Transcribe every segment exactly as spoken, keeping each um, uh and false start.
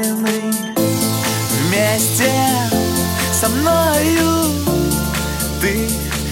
тайны. Вместе со мною ты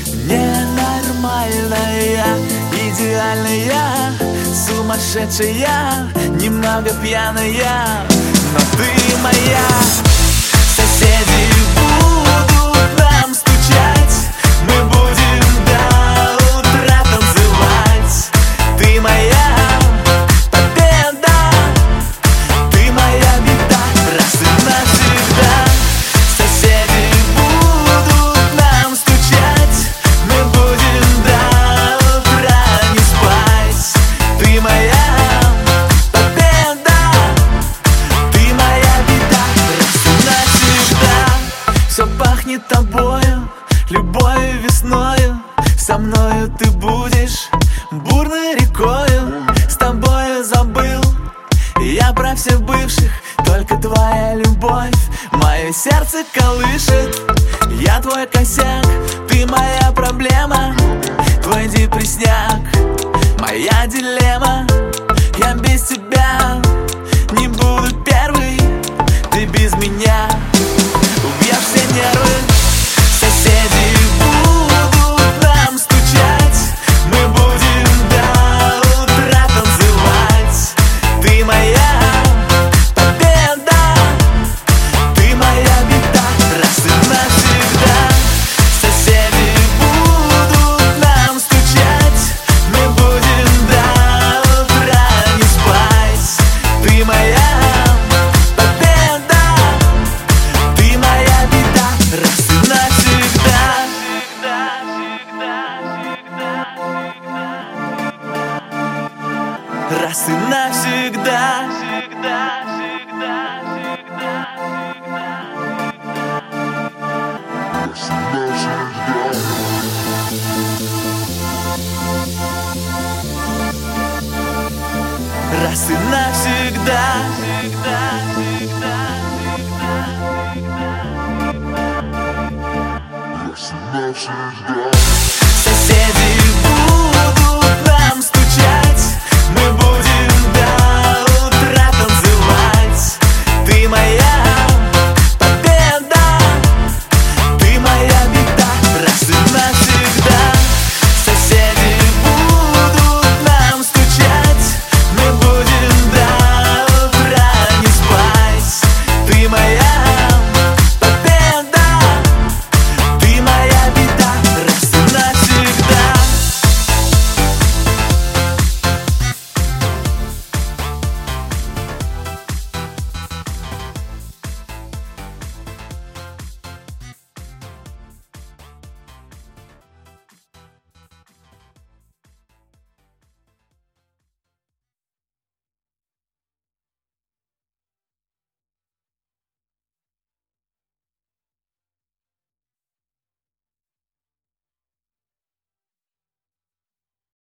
ненормальная, идеальная, сумасшедшая, немного пьяная, но ты моя. Соседи будут нам стучать, мы будем до утра танцевать. Ты моя победа, ты моя беда, раз и навсегда. Соседи будут нам стучать, мы будем до утра не спать. Ты моя победа, ты моя беда, раз и навсегда. Все пахнет тобою, любовью, весною. Со мною ты будешь бурной рекою. С тобою забыл я про всех бывших, только твоя любовь мое сердце колышет. Я твой косяк, ты моя проблема, твой депресняк, моя дилемма. Я без тебя